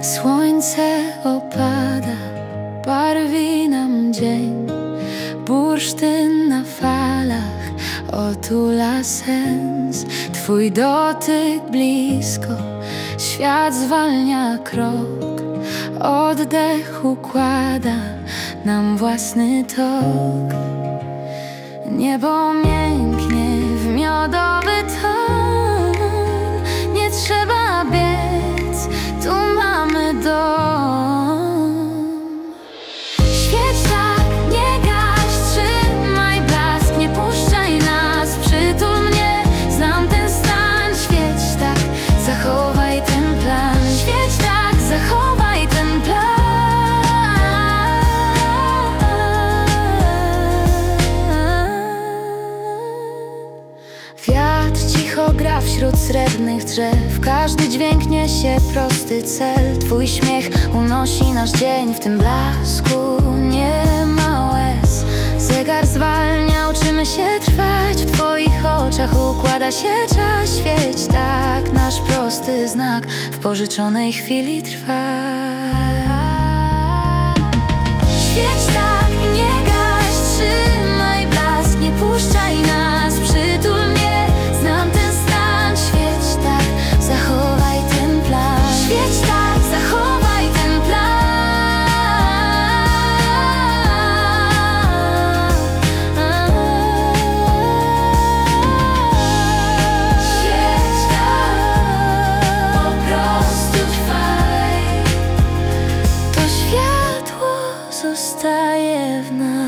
Słońce opada, barwi nam dzień. Bursztyn na falach otula sens. Twój dotyk blisko, świat zwalnia krok. Oddech układa nam własny tok. Niebo mięknie w miodowy ton. Nie trzeba biec, tu mamy dom. Świeć tak, nie gaś, trzymaj blask, nie puszczaj nas, przytul mnie, znam ten stan. Świeć tak, zachowaj ten plan. Świeć tak, zachowaj ten plan. Wiatr cicho gra wśród srebrnych drzew. Każdy dźwięk niesie prosty cel. Twój śmiech unosi nasz dzień. W tym blasku nie ma łez. Zegar zwalnia, uczymy się trwać. W twoich oczach układa się czas. Świeć tak, nasz prosty znak w pożyczonej chwili trwa. Świeć tak, nie gaś, trzymaj blask, nie puszczaj nas, przytul mnie, znam ten stan. Świeć tak, zachowaj ten plan. Świeć tak, zachowaj ten plan. Świeć tak, po prostu trwaj. To światło zostaje w nas.